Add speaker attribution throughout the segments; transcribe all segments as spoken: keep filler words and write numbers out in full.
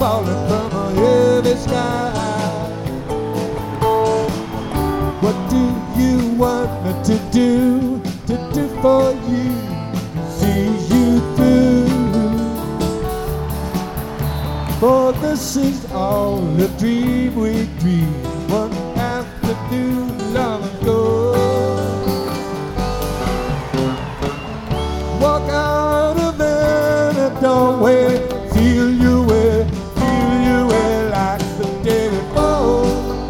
Speaker 1: falling from a heavy sky. What do you want me to do, to do for you, see you through? For this is all a dream we dreamed one afternoon long ago. Walk out of there and don't wait, feel your way, feel your way like the day before.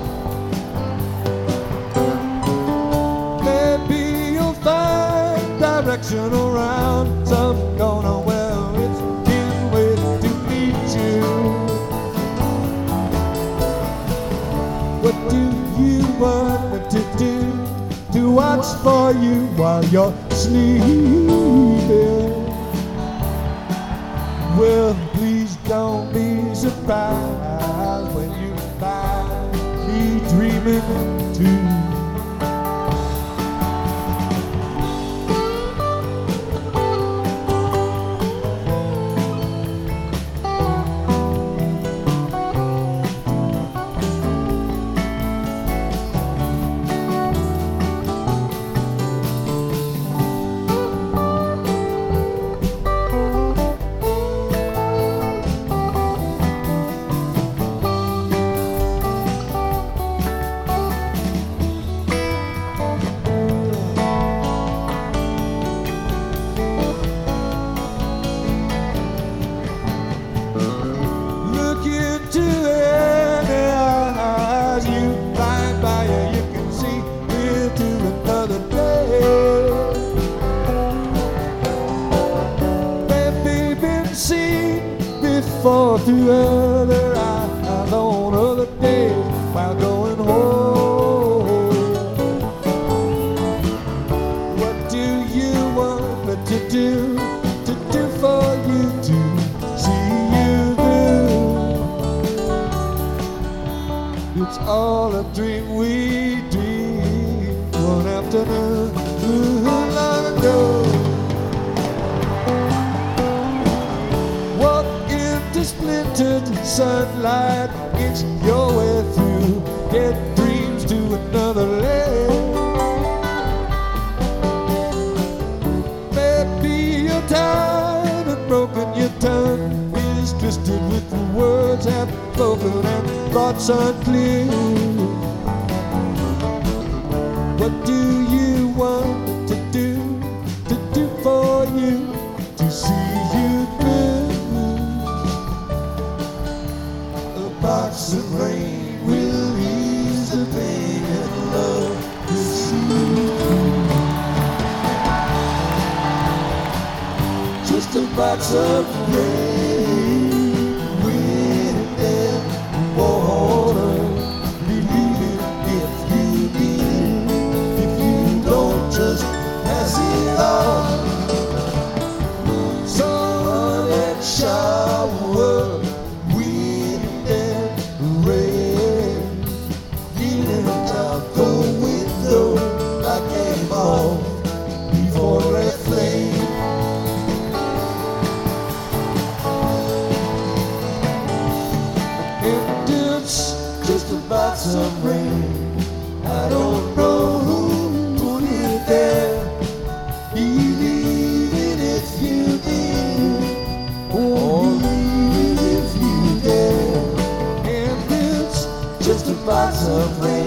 Speaker 1: Maybe you'll find direction around some corner where it's been waiting to meet you. What do you want me to do, to watch for you while you're sleeping? Well, please don't be surprised when you find me dreaming too. For through other eyes on other days while going home. What do you want me to do, to do for you, to see you through? It's all a dream we dreamed one afternoon too long ago. Splintered sunlight, it's your way through. Get dreams to another land. Maybe you're tired and broken, your tongue is twisted with the words half spoken and thoughts unclear. What do you want me to do, to do for you, to see you through? Box of rain will ease the pain and love to see. Just a box of rain, wind and water. Believe it if you need, if you don't just pass it on. Sun and shower, before a flame. And it's just about some rain. I don't know who put it there. Believe it if you did, or believe it if you dare. And it's just about some rain.